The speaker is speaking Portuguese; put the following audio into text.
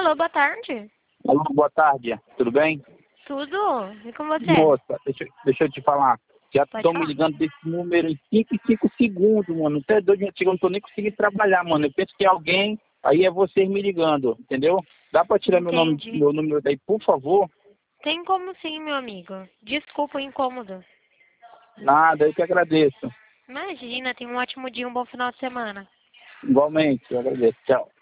Alô, boa tarde. Alô, boa tarde, tudo bem? Tudo? E com você? Moça, deixa eu te falar. Já Pode estão me falar. ligando desse número em 5 em 5 segundos, mano. Até doido, eu não tô nem conseguindo trabalhar, mano. Eu penso que é alguém, aí é vocês me ligando, entendeu? Dá pra tirar Entendi. meu número daí, por favor? Tem como sim, meu amigo. Desculpa o incômodo. Nada, eu que agradeço. Imagina, tenha um ótimo dia, um bom final de semana. Igualmente, eu agradeço. Tchau.